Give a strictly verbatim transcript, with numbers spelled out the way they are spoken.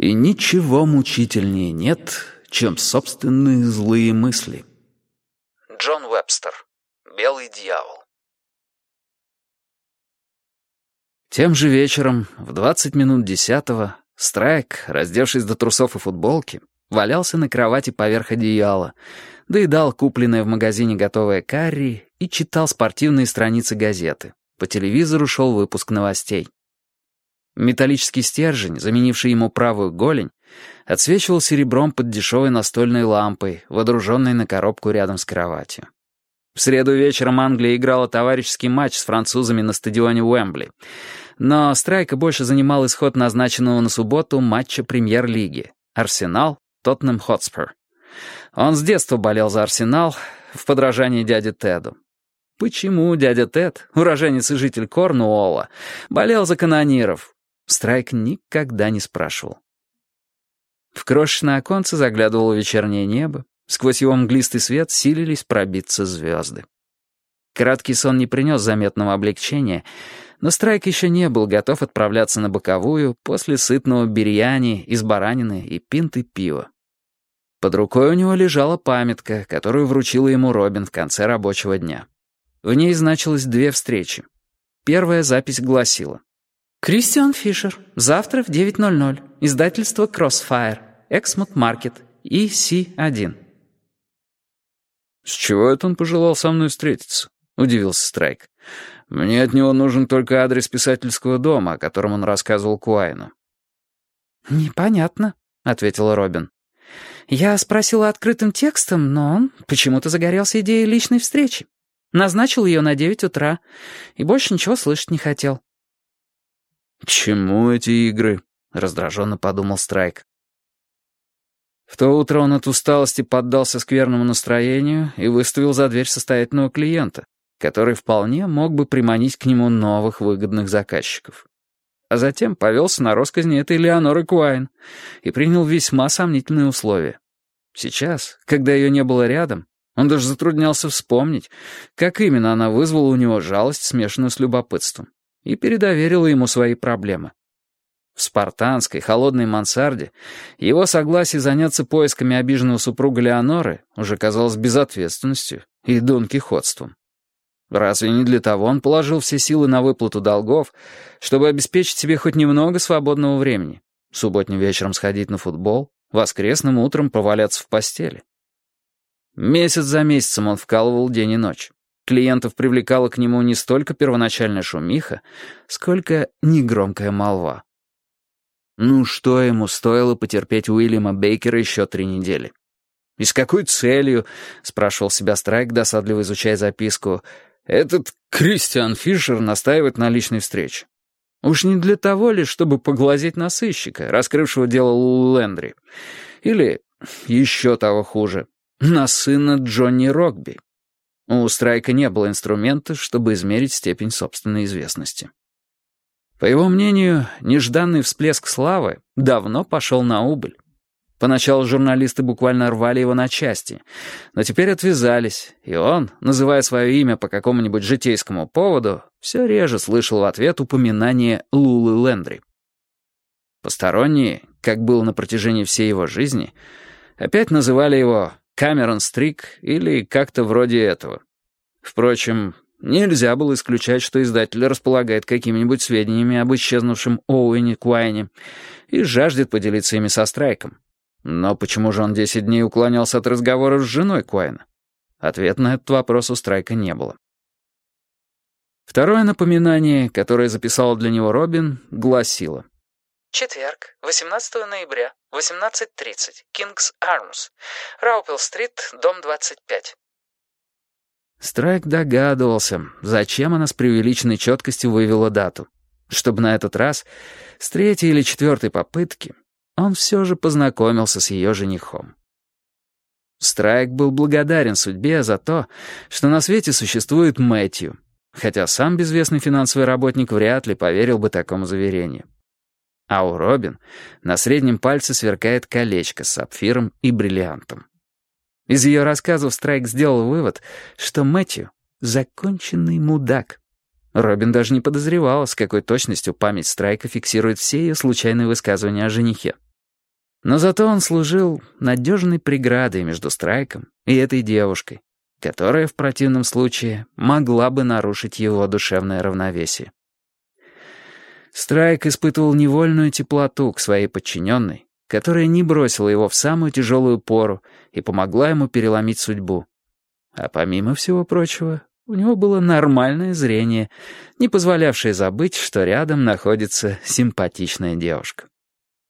И ничего мучительнее нет, чем собственные злые мысли. Джон Уэбстер. Белый дьявол. Тем же вечером, в двадцать минут десятого, Страйк, раздевшись до трусов и футболки, валялся на кровати поверх одеяла, доедал купленное в магазине готовое карри и читал спортивные страницы газеты. По телевизору шел выпуск новостей. Металлический стержень, заменивший ему правую голень, отсвечивал серебром под дешевой настольной лампой, водруженной на коробку рядом с кроватью. В среду вечером Англия играла товарищеский матч с французами на стадионе Уэмбли. Но Страйка больше занимал исход назначенного на субботу матча премьер-лиги «Арсенал Тоттенхэм Хотспур». Он с детства болел за «Арсенал» в подражании дяде Теду. Почему дядя Тед, уроженец и житель Корнуолла, болел за канониров, Страйк никогда не спрашивал. В крошечное оконце заглядывало вечернее небо, сквозь его мглистый свет силились пробиться звезды. Краткий сон не принес заметного облегчения, но Страйк еще не был готов отправляться на боковую после сытного бирьяни из баранины и пинты пива. Под рукой у него лежала памятка, которую вручила ему Робин в конце рабочего дня. В ней значилось две встречи. Первая запись гласила: «Кристиан Фишер. Завтра в девять ноль ноль. Издательство Crossfire. Эксмут Маркет. И Си один». «С чего это он пожелал со мной встретиться?» — удивился Страйк. «Мне от него нужен только адрес писательского дома, о котором он рассказывал Куайну». «Непонятно», — ответила Робин. «Я спросила открытым текстом, но он почему-то загорелся идеей личной встречи. Назначил ее на девять утра и больше ничего слышать не хотел». «Чему эти игры?» — раздраженно подумал Страйк. В то утро он от усталости поддался скверному настроению и выставил за дверь состоятельного клиента, который вполне мог бы приманить к нему новых выгодных заказчиков. А затем повелся на росказни этой Леоноры Куайн и принял весьма сомнительные условия. Сейчас, когда ее не было рядом, он даже затруднялся вспомнить, как именно она вызвала у него жалость, смешанную с любопытством, и передоверила ему свои проблемы. В спартанской, холодной мансарде его согласие заняться поисками обиженного супруга Леоноры уже казалось безответственностью и донкихотством. Разве не для того он положил все силы на выплату долгов, чтобы обеспечить себе хоть немного свободного времени, субботним вечером сходить на футбол, воскресным утром проваляться в постели? Месяц за месяцем он вкалывал день и ночь. Клиентов привлекала к нему не столько первоначальная шумиха, сколько негромкая молва. Ну что ему стоило потерпеть Уильяма Бейкера еще три недели? «И с какой целью?» — спрашивал себя Страйк, досадливо изучая записку. «Этот Кристиан Фишер настаивает на личной встрече. Уж не для того ли, чтобы поглазеть на сыщика, раскрывшего дело Лулу Лендри? Или, еще того хуже, на сына Джонни Рокби?» У Страйка не было инструмента, чтобы измерить степень собственной известности. По его мнению, нежданный всплеск славы давно пошел на убыль. Поначалу журналисты буквально рвали его на части, но теперь отвязались, и он, называя свое имя по какому-нибудь житейскому поводу, все реже слышал в ответ упоминание Лулы Лендри. Посторонние, как было на протяжении всей его жизни, опять называли его Камерон Стрик или как-то вроде этого. Впрочем, нельзя было исключать, что издатель располагает какими-нибудь сведениями об исчезнувшем Оуэне Куайне и жаждет поделиться ими со Страйком. Но почему же он десять дней уклонялся от разговоров с женой Куайна? Ответа на этот вопрос у Страйка не было. Второе напоминание, которое записала для него Робин, гласило: «Четверг, восемнадцатого ноября, восемнадцать тридцать, Кингс Армс, Раупел-стрит, дом двадцать пять». Страйк догадывался, зачем она с преувеличенной четкостью вывела дату. Чтобы на этот раз, с третьей или четвертой попытки, он все же познакомился с ее женихом. Страйк был благодарен судьбе за то, что на свете существует Мэтью, хотя сам безвестный финансовый работник вряд ли поверил бы такому заверению. А у Робин на среднем пальце сверкает колечко с сапфиром и бриллиантом. Из ее рассказов Страйк сделал вывод, что Мэтью — законченный мудак. Робин даже не подозревала, с какой точностью память Страйка фиксирует все ее случайные высказывания о женихе. Но зато он служил надежной преградой между Страйком и этой девушкой, которая в противном случае могла бы нарушить его душевное равновесие. Страйк испытывал невольную теплоту к своей подчиненной, которая не бросила его в самую тяжелую пору и помогла ему переломить судьбу. А помимо всего прочего, у него было нормальное зрение, не позволявшее забыть, что рядом находится симпатичная девушка.